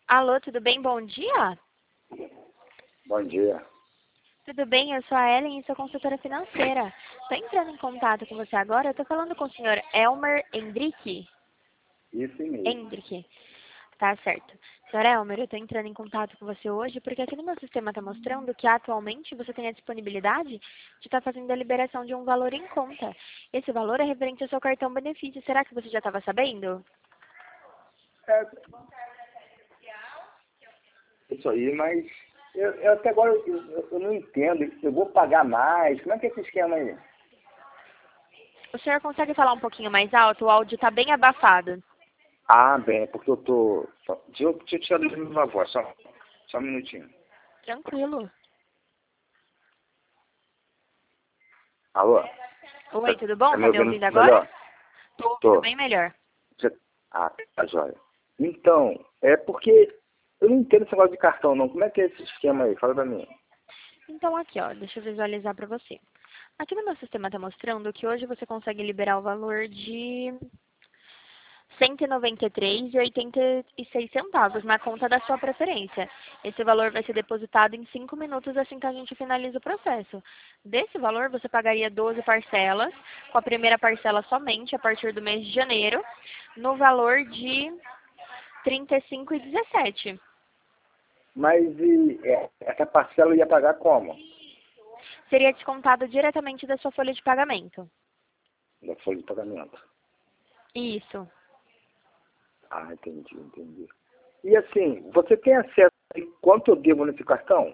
Alô, tudo bem? Bom dia. Bom dia. Tudo bem? Eu sou a Ellen e sou consultora financeira. Estou entrando em contato com você agora. Eu estou falando com o senhor Elmer Hendrick. Isso mesmo. Hendrick. Tá certo. Senhor Elmer, eu estou entrando em contato com você hoje porque aqui no meu sistema está mostrando que atualmente você tem a disponibilidade de estar fazendo a liberação de um valor em conta. Esse valor é referente ao seu cartão benefício. Será que você já estava sabendo? É isso aí, mas eu até agora eu não entendo. Eu vou pagar mais. Como é que é esse esquema aí? O senhor consegue falar um pouquinho mais alto? O áudio está bem abafado. Ah, bem, é porque eu tô. Deixa eu tirar do minha voz, só um minutinho. Tranquilo. Alô? Oi, tudo bom? Tá me Tá me ouvindo ouvindo agora? melhor? Tô ouvindo Tô. bem melhor. Ah, tá joia. Então, é porque eu não entendo esse negócio de cartão, não. Como é que é esse esquema aí? Fala pra mim. Então aqui, ó, deixa eu visualizar para você. Aqui no meu sistema está mostrando que hoje você consegue liberar o valor de R$ 193,86 na conta da sua preferência. Esse valor vai ser depositado em 5 minutos assim que a gente finaliza o processo. Desse valor, você pagaria 12 parcelas, com a primeira parcela somente a partir do mês de janeiro, no valor de R$ 35,17. Mas essa parcela eu ia pagar como? Seria descontado diretamente da sua folha de pagamento. Da folha de pagamento. Isso. Ah, entendi. E assim, você tem acesso a quanto eu devo nesse cartão?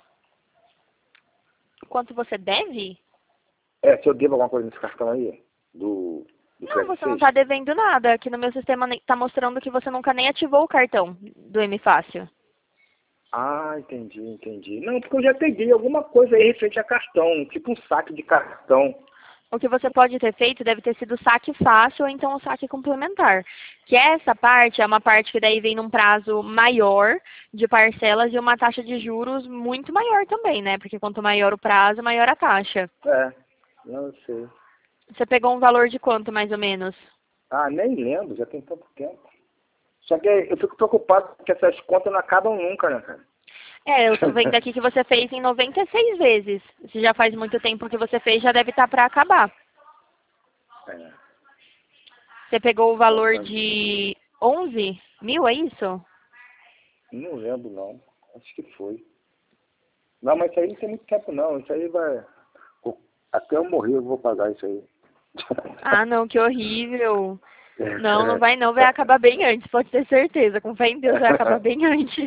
Quanto você deve? Se eu devo alguma coisa nesse cartão aí? Do Não, Credit você não Suisse? está devendo nada. Aqui no meu sistema está mostrando que você nunca nem ativou o cartão do M Fácil. Ah, entendi. Não, porque eu já peguei alguma coisa aí referente a cartão, tipo um saque de cartão. O que você pode ter feito deve ter sido o saque fácil ou então o saque complementar. Que essa parte é uma parte que daí vem num prazo maior de parcelas e uma taxa de juros muito maior também, né? Porque quanto maior o prazo, maior a taxa. Não sei. Você pegou um valor de quanto, mais ou menos? Ah, nem lembro, já tem tanto tempo. Só que eu fico preocupado porque essas contas não acabam nunca, né, cara? Eu tô vendo aqui que você fez em 96 vezes. Se já faz muito tempo que você fez, já deve estar para acabar. É. Você pegou o valor Então, de 11 mil, é isso? não lembro, não. Acho que foi. Não, mas isso aí não tem muito tempo, não. Isso aí vai... Até eu morrer eu vou pagar isso aí. Ah, não, que horrível. Não, não vai não, vai acabar bem antes, pode ter certeza. Com fé em Deus, vai acabar bem antes.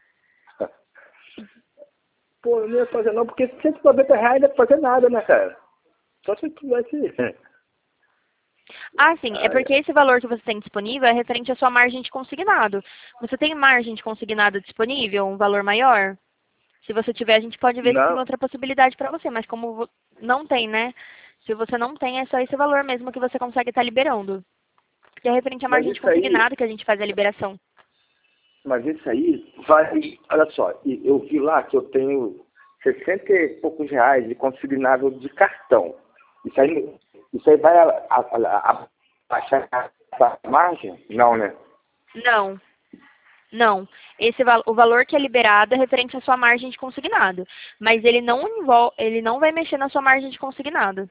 Pô, eu não ia fazer não, porque R$ 190 não ia fazer nada, né, cara? Só se eu tivesse... Ah, sim, é porque esse valor que você tem disponível é referente à sua margem de consignado. Você tem margem de consignado disponível, um valor maior? Se você tiver, a gente pode ver se tem Não, outra possibilidade para você, mas como não tem, né? Se você não tem, é só esse valor mesmo que você consegue estar liberando. Que é referente à mas margem de isso aí... consignado que a gente faz a liberação. Mas isso aí vai... Olha só, eu vi lá que eu tenho 60 e poucos reais de consignável de cartão. Isso aí vai abaixar essa margem? Não, né? Não, não. O valor que é liberado é referente à sua margem de consignado. Mas ele não vai mexer na sua margem de consignado.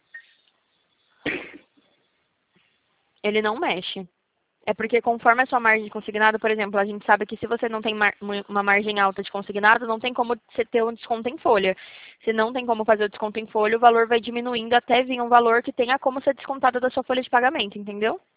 Ele não mexe. É porque conforme a sua margem de consignado, por exemplo, a gente sabe que se você não tem uma margem alta de consignado, não tem como você ter um desconto em folha. Se não tem como fazer o desconto em folha, o valor vai diminuindo até vir um valor que tenha como ser descontado da sua folha de pagamento, entendeu?